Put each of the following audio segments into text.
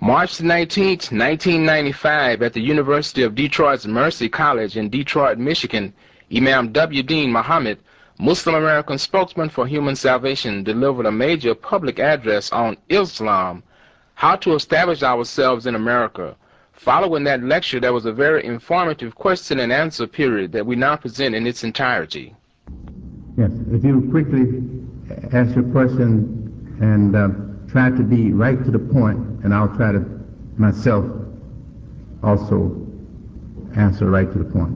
March 19th, 1995, at the University of Detroit's Mercy College in Detroit, Michigan, Imam W. Deen Muhammad, Muslim American spokesman for human salvation, delivered a major public address on Islam, how to establish ourselves in America. Following that lecture, there was a very informative question and answer period that we now present in its entirety. Yes, if you quickly ask your question and try to be right to the point, and I'll try to myself also answer right to the point.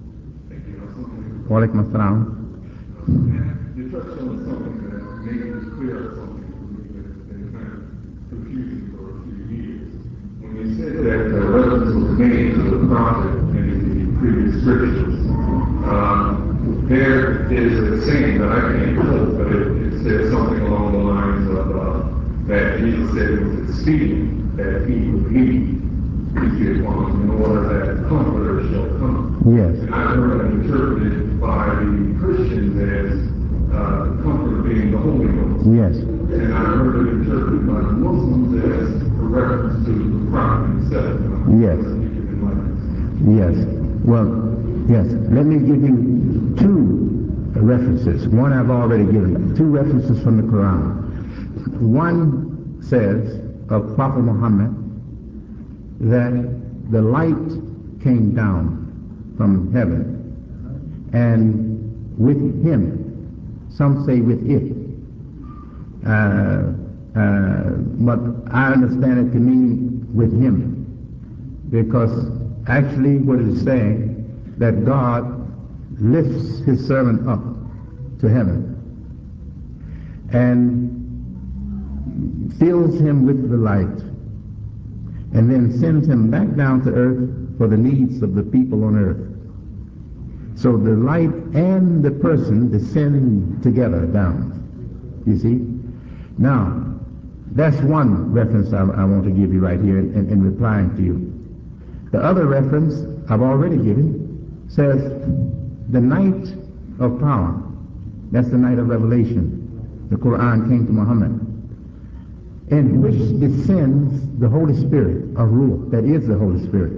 Wa alaikum assalam. You touched on something that made it clear something that's been kind of confusing for a few years. When you said that reference was made to the prophet and the previous scriptures, there is a saying that I can't quote, but it says something along the lines of that Jesus said it was expedient that he would leave in order that the Comforter shall come. Yes. And I've heard it interpreted by the Christians as the Comforter being the Holy Ghost. Yes. And I've heard it interpreted by the Muslims as a reference to the prophet himself. Yes. Yes. Well, yes. Let me give you two references. One I've already given. Two references from the Quran. One says of Prophet Muhammad that the light came down from heaven, and with him, some say with it, but I understand it to mean with him, because actually what it is saying, that God lifts his servant up to heaven and fills him with the light, and then sends him back down to earth for the needs of the people on earth. So the light and the person descend together down. You see? Now, that's one reference I want to give you right here in replying to you. The other reference I've already given says the night of power. That's the night of revelation. The Quran came to Muhammad, in which descends the Holy Spirit of Ruh, that is the Holy Spirit.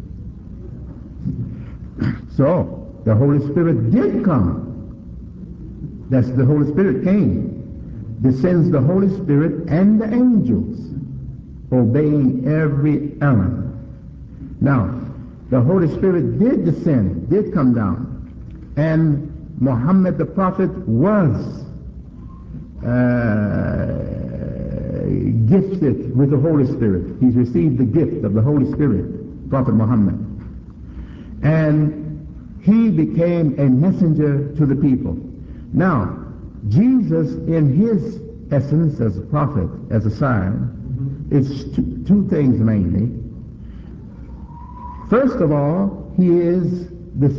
So, the Holy Spirit did come. That's the Holy Spirit came. Descends the Holy Spirit and the angels, obeying every element. Now, the Holy Spirit did descend, did come down, and Muhammad the Prophet was gifted with the Holy Spirit. He's received the gift of the Holy Spirit, Prophet Muhammad. And he became a messenger to the people. Now, Jesus, in his essence as a prophet, as a sign, is two things mainly. First of all, he is the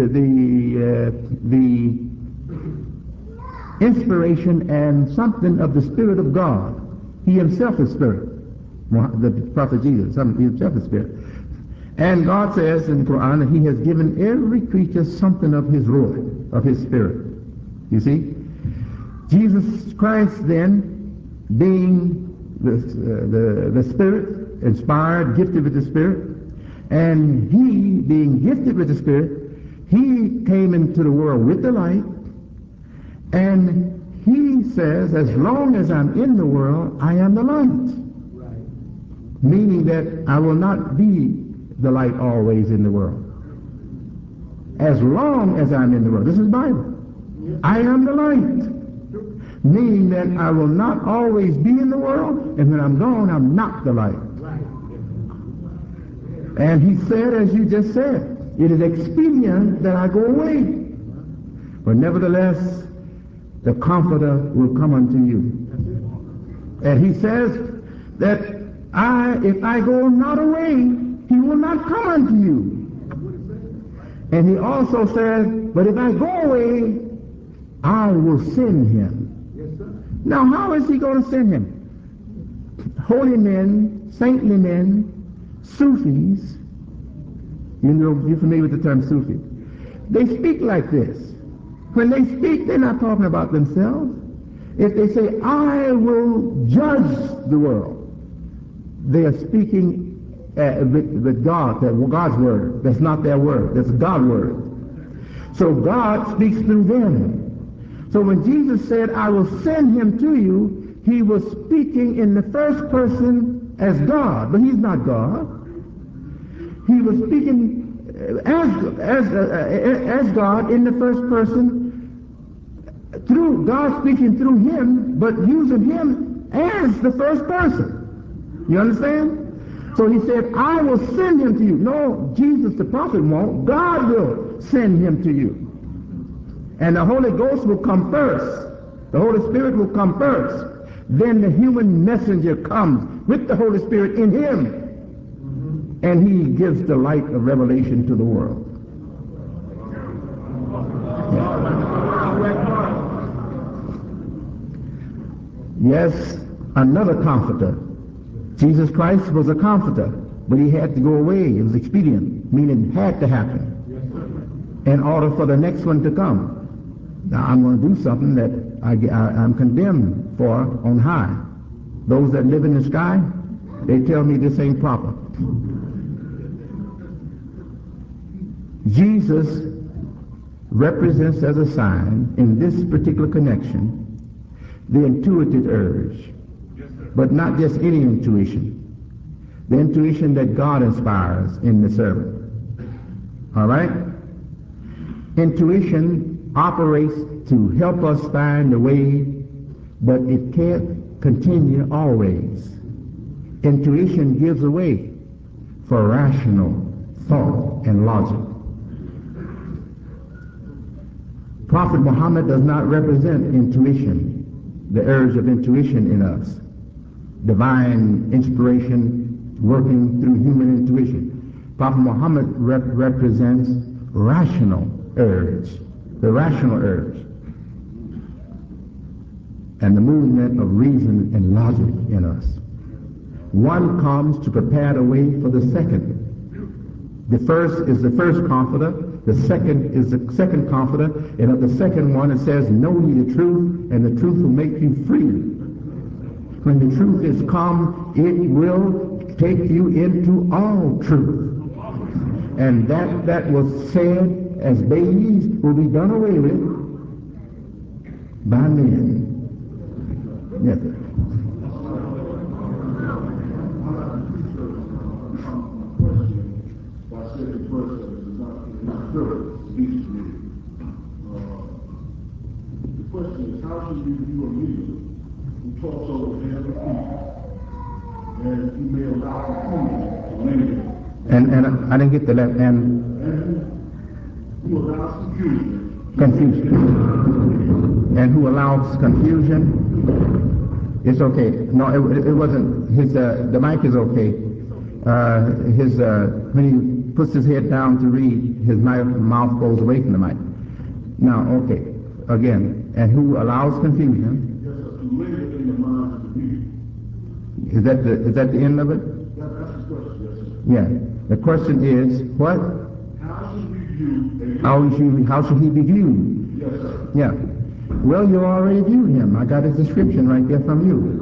inspiration and something of the Spirit of God. He himself is Spirit. The prophet Jesus, he himself is Spirit. And God says in the Quran that he has given every creature something of his Ruh, of his Spirit. You see? Jesus Christ then, being the Spirit, inspired, gifted with the Spirit, and he being gifted with the Spirit, he came into the world with the light, and he says, as long as I'm in the world, I am the light. Right. Meaning that I will not be the light always in the world. As long as I'm in the world. This is Bible. I am the light. Meaning that I will not always be in the world, and when I'm gone, I'm not the light. And he said, as you just said, it is expedient that I go away. But nevertheless, the Comforter will come unto you. And he says that if I go not away, he will not come unto you. And he also says, but if I go away, I will send him. Now, how is he going to send him? Holy men, saintly men, Sufis, you know, you're familiar with the term Sufi. They speak like this. When they speak, they're not talking about themselves. If they say, I will judge the world, they are speaking with God, God's word. That's not their word. That's God's word. So God speaks through them. So when Jesus said, I will send him to you, he was speaking in the first person as God, but he's not God. He was speaking as God in the first person, through God speaking through him, but using him as the first person. You understand? So he said, I will send him to you. No, Jesus the prophet won't. God will send him to you. And the Holy Ghost will come first. The Holy Spirit will come first. Then the human messenger comes with the Holy Spirit in him. And he gives the light of revelation to the world. Yes, another comforter. Jesus Christ was a comforter, but he had to go away. It was expedient, meaning it had to happen in order for the next one to come. Now I'm going to do something that I'm condemned for on high. Those that live in the sky, they tell me this ain't proper. Jesus represents as a sign in this particular connection the intuitive urge, but not just any intuition, the intuition that God inspires in the servant. All right? Intuition operates to help us find the way, but it can't continue always. Intuition gives away for rational thought and logic. Prophet Muhammad does not represent intuition, the urge of intuition in us, divine inspiration working through human intuition. Prophet Muhammad represents rational urge, the rational urge, and the movement of reason and logic in us. One comes to prepare the way for the second. The first is the first comforter, the second is the second comforter, and of the second one it says, know ye the truth, and the truth will make you free. When the truth is come, it will take you into all truth. And that was said as babies will be done away with by men. Yes. The question is, how should we view a leader who talks over the other people and he may allow confusion to linger? And I didn't get the left and who allows confusion. And who allows confusion? It's okay. No, it wasn't. His the mic is okay. When he puts his head down to read, his mouth goes away from the mic. Now, okay. Again, and who allows confusion? Yes, sir, to linger in the minds of the people. Is that the end of it? That's the question, yes, sir. Yeah. The question is what? How should we view a How should he be viewed? Yes, sir. Yeah. Well, you already viewed him. I got his description right there from you.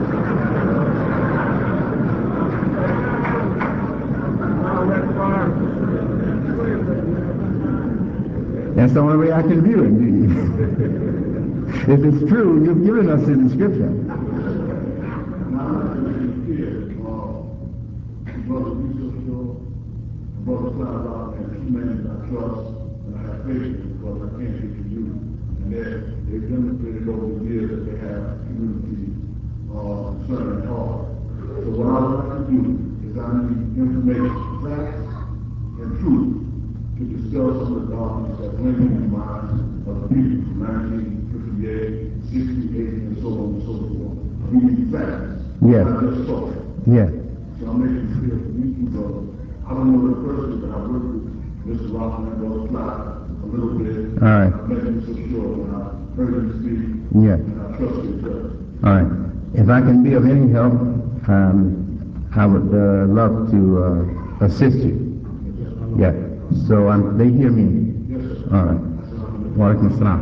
That's the only way I can view him. If it's true, you've given us the description. Now, I'm not going to kid, Brother Yusuf, Brother Clyde Rock, and two men I trust and I have faith in because I can't get to you. And they've demonstrated over the years that they have community concern and heart. So what I would like to do is I need information, facts, and truth to dispel some of the darkness that's linked in the minds of the people from 1958, 68, and so on and so forth. We need facts. Yes. Not just talk. Yes. So I'm making it clear for these two brothers. I don't know the person, but I worked with Mr. Rockman and Brother Fly a little bit. All right. I met him so sure when I heard him speak. Yeah. And I trust his judgment. All right. If I can be of any help, I would love to assist you. Yeah. So they hear me. Yes, sir. All right. Wa alaikum assalam.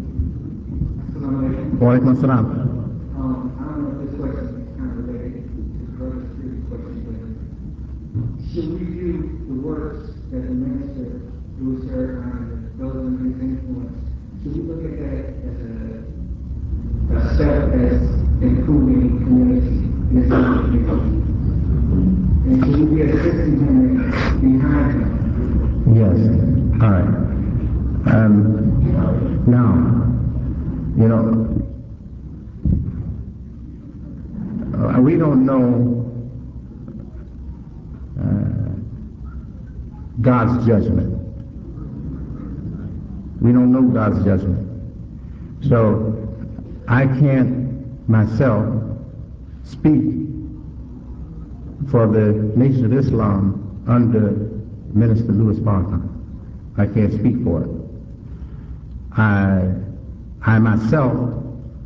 Wa alaikum assalam. I don't know if this question is kind of related to that the minister Louis Farrakhan, those under his influence. Should we look at that as a step as improving community, the Islamic community? And should we be assisting him behind him? Yes. All right. Now, you know, we don't know God's judgment. We don't know God's judgment. So I can't myself speak for the Nation of Islam under Minister Louis Farrakhan. I can't speak for it. I myself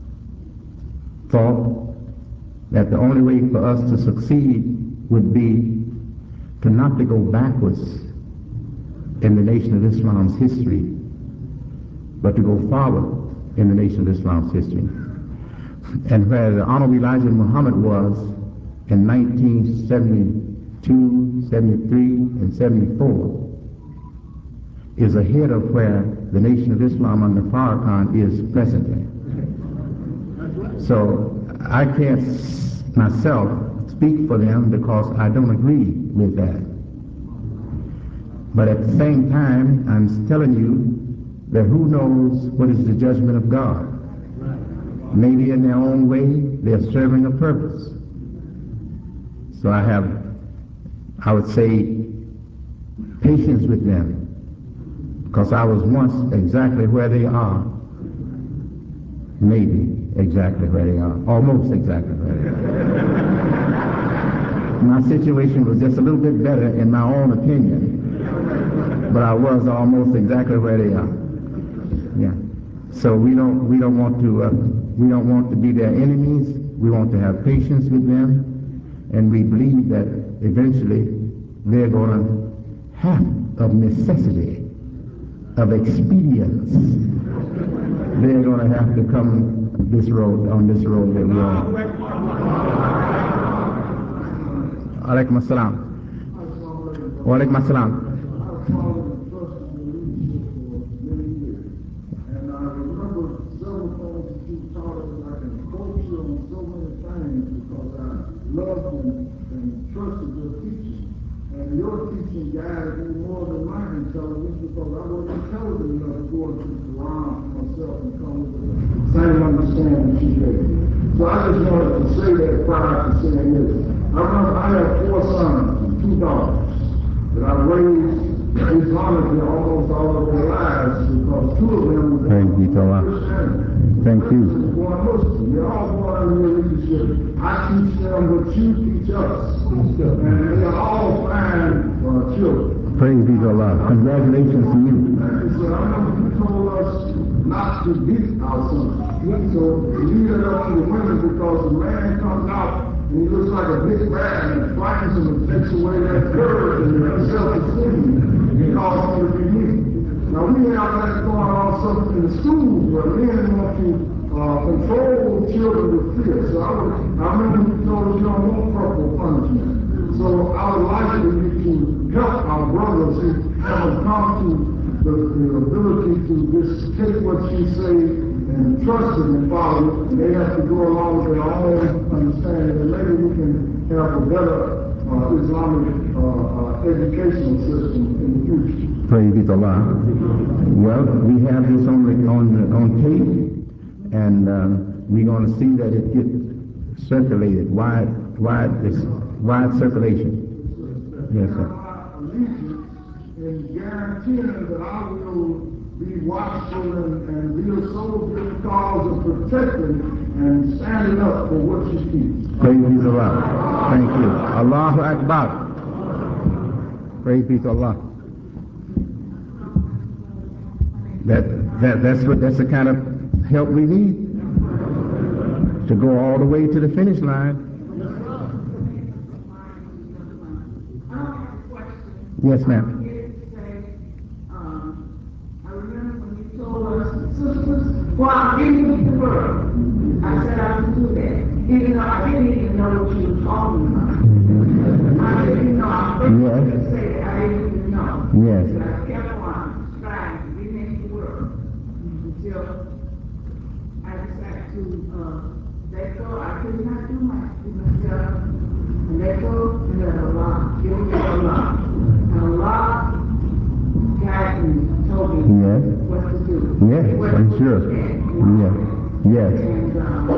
thought that the only way for us to succeed would be to not to go backwards in the Nation of Islam's history, but to go forward in the Nation of Islam's history. And where the Honorable Elijah Muhammad was in 1972, 73, and 74 is ahead of where the Nation of Islam under Farrakhan is presently. So I can't myself speak for them because I don't agree with that. But at the same time, I'm telling you that who knows what is the judgment of God. Maybe in their own way, they're serving a purpose. So I would say, patience with them, because I was once exactly where they are, maybe exactly where they are, almost exactly where they are. My situation was just a little bit better in my own opinion, but I was almost exactly where they are. Yeah. So we don't want to be their enemies. We want to have patience with them. And we believe that eventually they're going to have, of necessity, of expedience, they're going to have to come on this road that we're on. Alaikum assalam. Wa alaikum assalam. Loved and trusted your teaching. And your teaching guided me more than my intelligence, because I wasn't intelligent enough to go into the Quran for myself and come with the same understanding she gave me. So I just wanted to say that prior to saying this. I remember I have 4 sons and 2 daughters that I raised Islamically almost all of their lives, because 2 of them were Christianity. Thank you. They're all born in your leadership. I teach them what you teach us. And they are all fine children. Praise be to Allah. Congratulations to you. So I remember you told us not to beat our sons. So leave it up to the women, because the man comes out and he looks like a big man and frightens him and takes away that courage and that self-esteem and causes him to be weak. Now we have that going on something in the schools where men want to control children with fear. So I remember you told us you don't want corporal punishment. So I would like for you to help our brothers who haven't come to the ability to just take what you say and trust it and follow it. They have to go along with their own understanding, and maybe we can have a better Islamic educational system in the future. Praise be to Allah. Well, we have this on tape, and we're going to see that it gets circulated, wide circulation. Yes, sir. In guaranteeing that I will be watchful and be a soldier cause of protecting and standing up for what you teach. Praise be to Allah. Thank you. Allahu Akbar. Praise be to Allah. That's the kind of help we need to go all the way to the finish line. Yes, ma'am. I remember when you told us, sisters, well, I'm giving you the word. I said I would do that, even though I didn't even know what you were talking about. I didn't know. I heard you say that. I didn't even know. Yes. But I kept on striving to remake the world until I decided to let go. I could not do myself. Let go and let Allah. Give it to Allah. And Allah guided me, told me Yes. what to do. Yes, I'm sure. Yes. Yes. And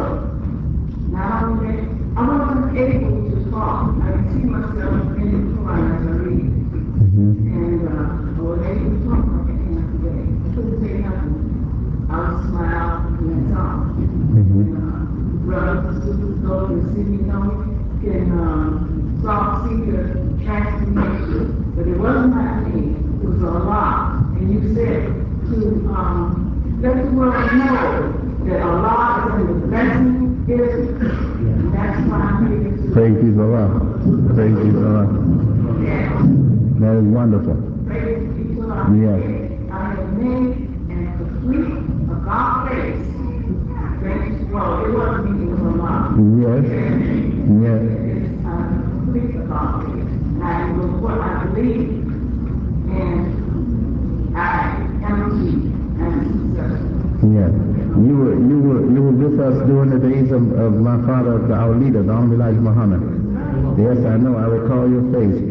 not only I wasn't able to talk. I could see myself in the Quran as I read. And I was able to talk like I can today. I couldn't say nothing. I would smile and talk. Brothers and sisters, those that see me know can see the transformation. But it wasn't like me. It was Allah. And you said to let the world know that Allah is in the blessing business. And that's why I'm here to Praise be to Allah. Praise be to Allah. That is wonderful. praise be to Allah. Yes. I have made and complete a God place. Well, it wasn't me, it was Allah. Yes. Yes. It's complete a God place. And I was what I believe. And I am achieved and successful. Yes. You were with us during the days of my father, our leader, the Honorable Elijah Muhammad. Yes, I know. I recall your face.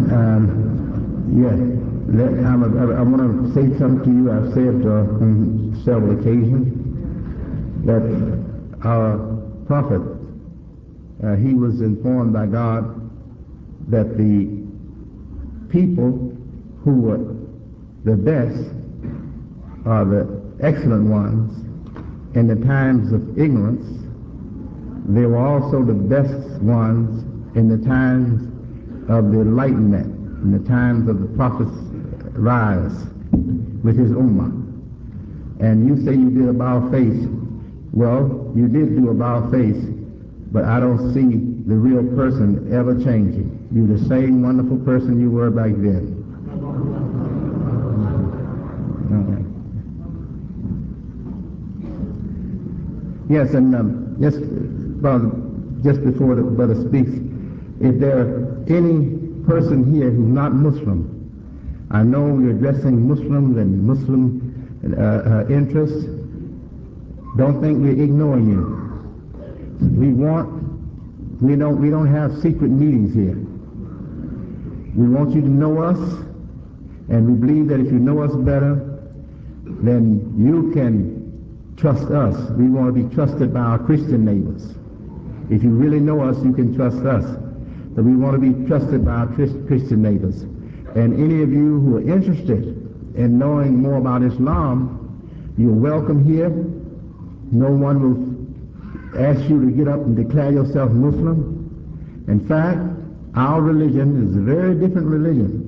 Yes. I want to say something to you. I've said on several occasions that our prophet, he was informed by God that the people who were the best are the excellent ones in the times of ignorance. They were also the best ones in the times of the enlightenment, in the times of the prophet's rise with his ummah. And you say you did about face. Well, you did do about face, but I don't see the real person ever changing. You're the same wonderful person you were back then. Yes, and just before the brother speaks, if there any person here who's not Muslim, I know you're addressing Muslims and Muslim interests. Don't think we're ignoring you. We don't have secret meetings here. We want you to know us, and we believe that if you know us better, then you can trust us. We want to be trusted by our Christian neighbors. If you really know us, you can trust us. But we want to be trusted by our Christian neighbors. And any of you who are interested in knowing more about Islam, you're welcome here. No one will ask you to get up and declare yourself Muslim. In fact, our religion is a very different religion.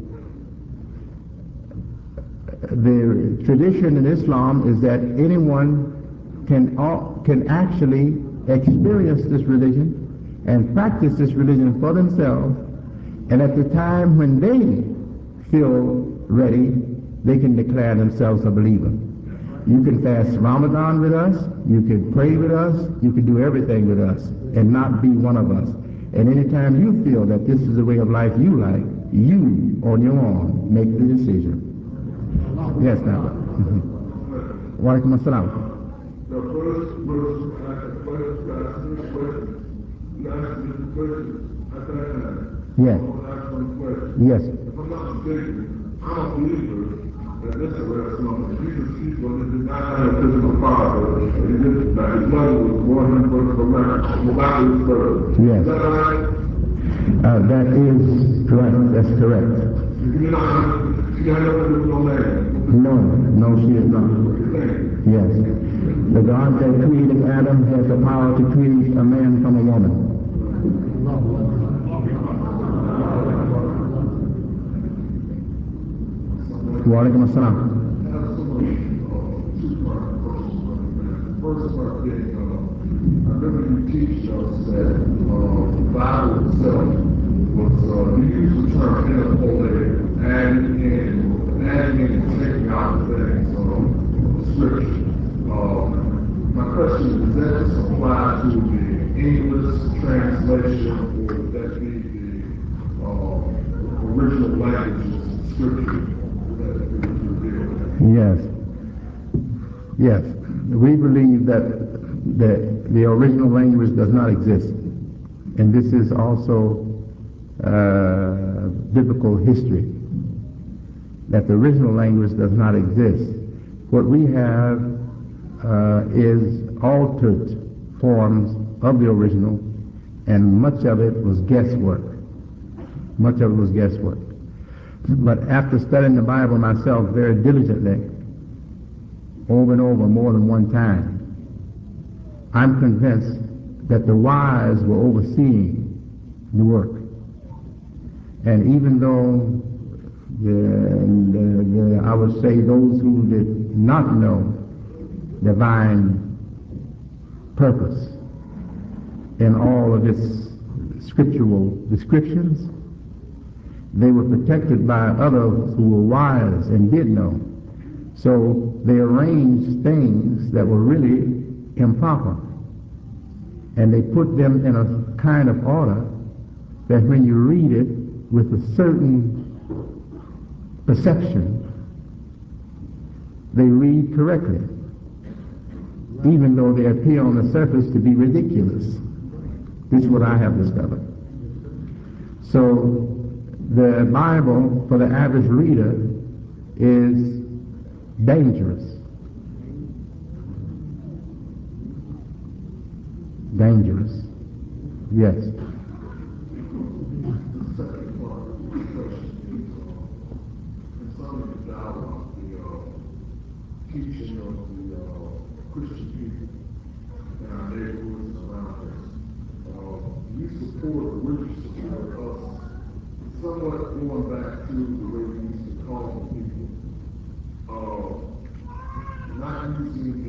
The tradition in Islam is that anyone can actually experience this religion and practice this religion for themselves, and at the time when they feel ready, they can declare themselves a believer. You can fast Ramadan with us, you can pray with us, you can do everything with us and not be one of us. And anytime you feel that this is the way of life you like, you on your own make the decision. Yes, now. Wa alaikum assalam. The first verse, you asked me the question at that time. Yes. I want to ask one question. Yes. If I'm not mistaken, I'm a believer that this is where Jesus people did not have a physical father. He did that his mother was born in birth from miraculous birth. Yes. Is that right? That is correct. That's correct. She had nothing to do with no man. No, she is not. Yes. The God that created Adam has the power to create a man from a woman. Wa alaikum assalam. First part being, I remember you teach us that the Bible itself was, you use the term interpolated, adding in and taking out things of Scripture. My question is, does that just apply to the English translation, or would that be the original languages of Scripture? Yes. Yes. We believe that the original language does not exist. And this is also biblical history, that the original language does not exist. What we have is altered forms of the original, and much of it was guesswork. Much of it was guesswork. But after studying the Bible myself very diligently, over and over, more than one time, I'm convinced that the wise were overseeing the work. And even though I would say those who did not know divine purpose in all of its scriptural descriptions, they were protected by others who were wise and did know. So they arranged things that were really improper, and they put them in a kind of order that when you read it with a certain perception, they read correctly, even though they appear on the surface to be ridiculous. This is what I have discovered. So the Bible, for the average reader, is dangerous. Dangerous. Yes. The second part of the question is concerning the dialogue, the teaching of the Christian people in our neighborhoods and around us. You support, or would you support us somewhat going back to the way we used to call people, not using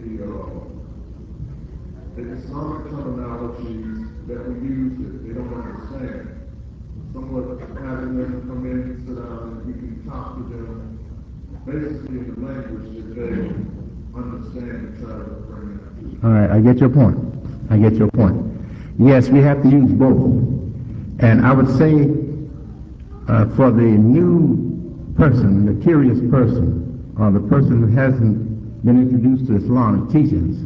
the Islamic terminologies that we use that they don't understand. Somewhat having them come in, sit down, and we can talk to them basically in the language that they understand and try to bring it. All right, I get your point. I get your point. Yes, we have to use both. And I would say for the new person, the curious person, or the person who hasn't been introduced to Islamic teachings,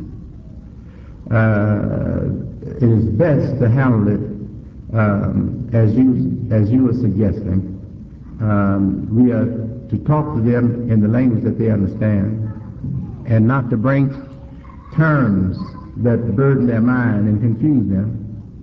it is best to handle it as you were suggesting. We are to talk to them in the language that they understand, and not to bring terms that burden their mind and confuse them.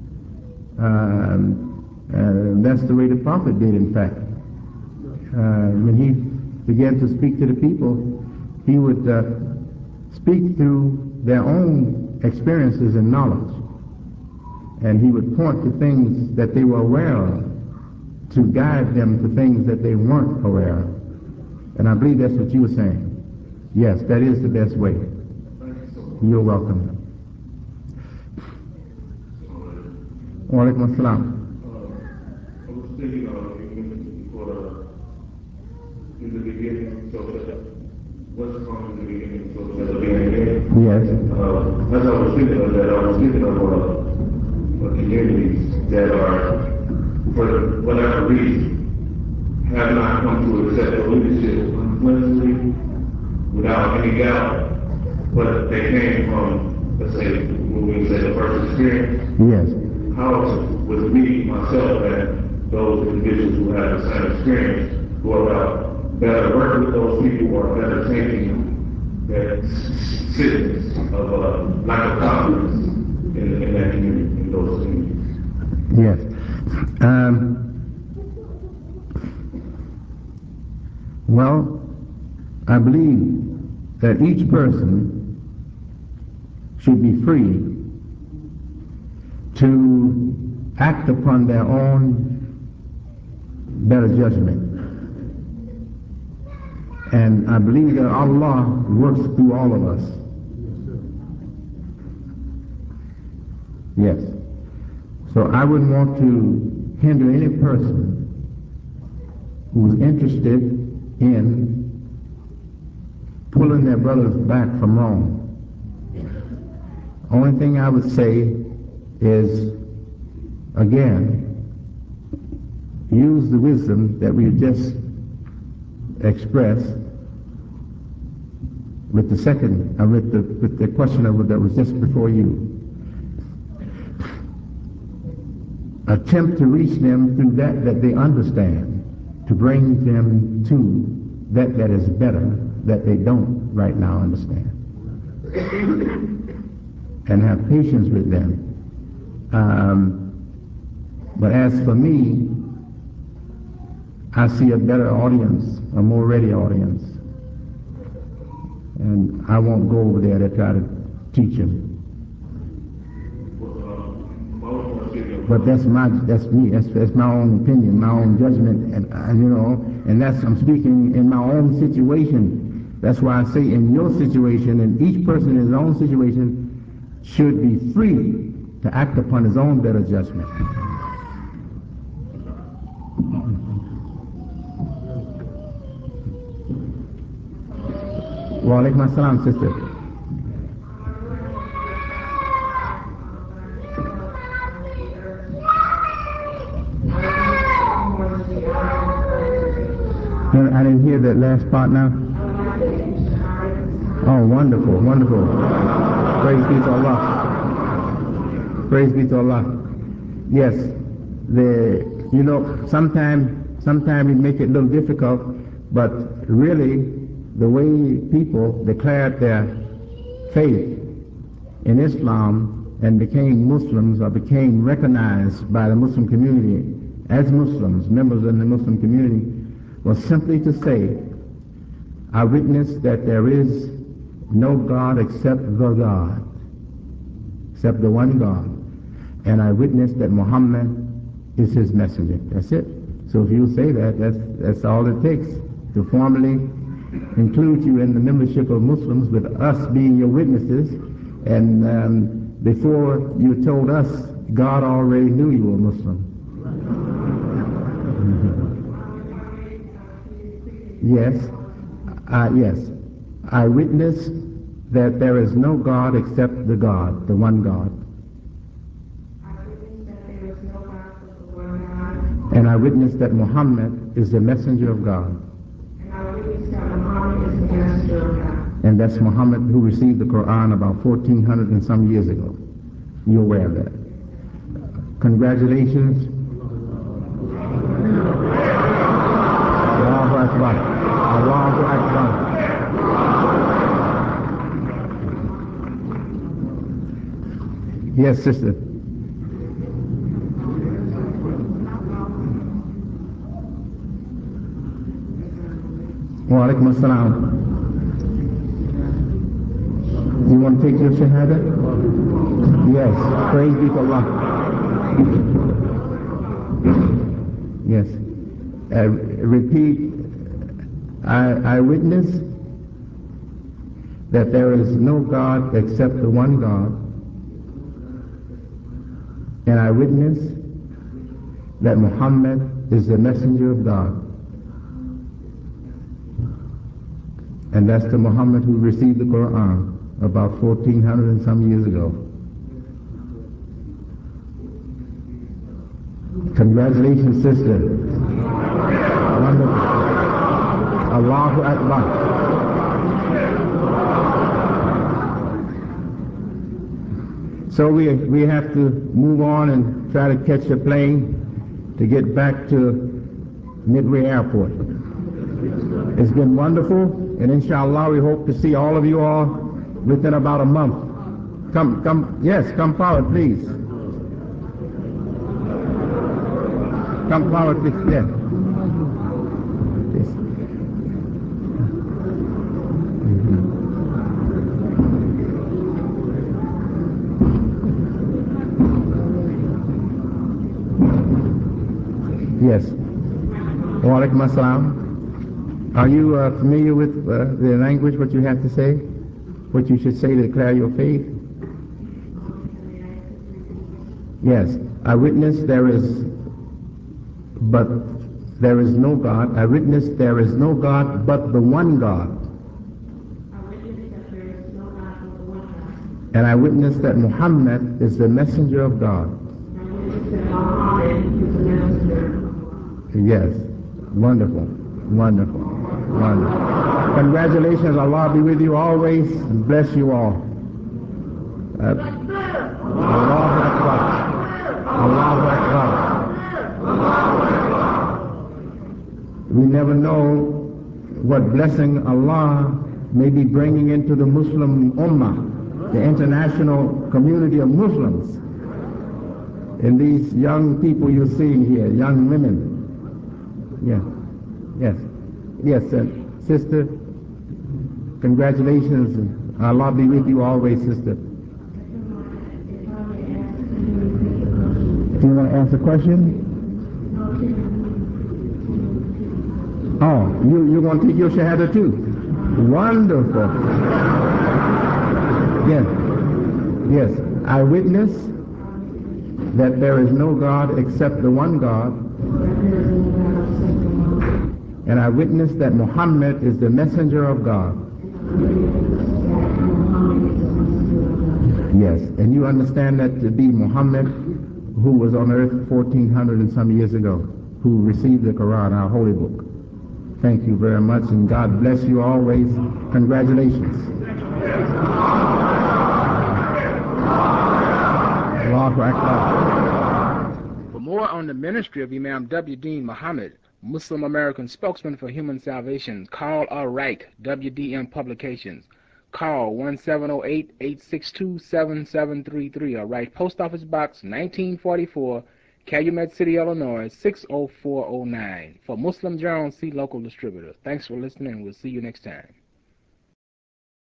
That's the way the prophet did, in fact. When he began to speak to the people, he would speak through their own experiences and knowledge, and he would point to things that they were aware of to guide them to things that they weren't aware of. And I believe that's what you were saying. Yes, that is the best way. You're welcome. Wa alaikum assalam. I was thinking you mentioned before in the beginning, so that what's wrong in the beginning, so that the beginning. Yes. As I was thinking of that, I was thinking of communities that are, for whatever reason, have not come to accept the leadership unflinchingly, without any doubt, but they came from, let's say, when we say the first experience. Yes. How would me, myself, and those individuals who have the same experience go about better working with those people or better taking that sickness of lack of confidence in that community, in those communities? Yes. Well, I believe that each person should be free to act upon their own better judgment. And I believe that Allah works through all of us. Yes. So I wouldn't want to hinder any person who is interested in pulling their brothers back from wrong. Only thing I would say is, again, use the wisdom that we've just expressed with the second, with the question that was just before you. Attempt to reach them through that they understand, to bring them to that is better, that they don't right now understand. And have patience with them. But as for me, I see a better audience, a more ready audience. And I won't go over there to try to teach them. But that's me. That's my own opinion, my own judgment, and and I'm speaking in my own situation. That's why I say in your situation, and each person in his own situation should be free to act upon his own better judgment. Wa alaikum assalam, sister. I didn't hear that last part now. Oh, wonderful, wonderful. Praise be to Allah. Praise be to Allah. Yes, sometimes we make it a little difficult, but really, the way people declared their faith in Islam and became Muslims or became recognized by the Muslim community as Muslims, members in the Muslim community, was simply to say, I witness that there is no God except the God, except the one God. And I witness that Muhammad is his messenger. That's it. So if you say that, that's all it takes to formally include you in the membership of Muslims, with us being your witnesses. And before you told us, God already knew you were Muslim. Yes. I witness that there is no God except the God, the one God. And I witness that Muhammad is the messenger of God. And that's Muhammad who received the Quran about 1400 and some years ago. You're aware of that. Congratulations. Allahu Akbar. Allahu Akbar. Yes, sister. Wa alaikum assalam. You want to take your shahada? Yes. Praise be to Allah. Yes. Repeat. I witness that there is no God except the one God. And I witness that Muhammad is the messenger of God. And that's the Muhammad who received the Quran about 1400 and some years ago. Congratulations, sister. Wonderful. Allahu Akbar. So we have to move on and try to catch a plane to get back to Midway Airport. It's been wonderful, and inshallah we hope to see all of you all within about a month. Come forward, please. Come forward, please. Yeah. Yes. Yes. Wa alaikum assalam. Are you familiar with the language, what you have to say? What you should say to declare your faith? Yes. I witness there is no God. I witness there is no God but the one God. And I witness that Muhammad is the messenger of God. Yes. Wonderful. Wonderful. One. Congratulations. Allah be with you always and bless you all. Allahu Akbar. Allahu Akbar. We never know what blessing Allah may be bringing into the Muslim Ummah, the international community of Muslims, and these young people you're seeing here, young women. Yes, sister, congratulations, and Allah be with you always, sister. Do you want to ask a question? Oh, you're going to take your Shahada too? Wonderful. Yes. I witness that there is no God except the one God. And I witness that Muhammad is the messenger of God. Yes, and you understand that to be Muhammad, who was on earth 1400 and some years ago, who received the Quran, our holy book. Thank you very much, and God bless you always. Congratulations. Allahu Akbar. For more on the ministry of Imam W. Deen Muhammad, Muslim American spokesman for human salvation, call or write WDM Publications. Call 1708-862-7733 or write Post Office Box 1944, Calumet City, Illinois 60409. For Muslim Journal, see local distributor. Thanks for listening. We'll see you next time.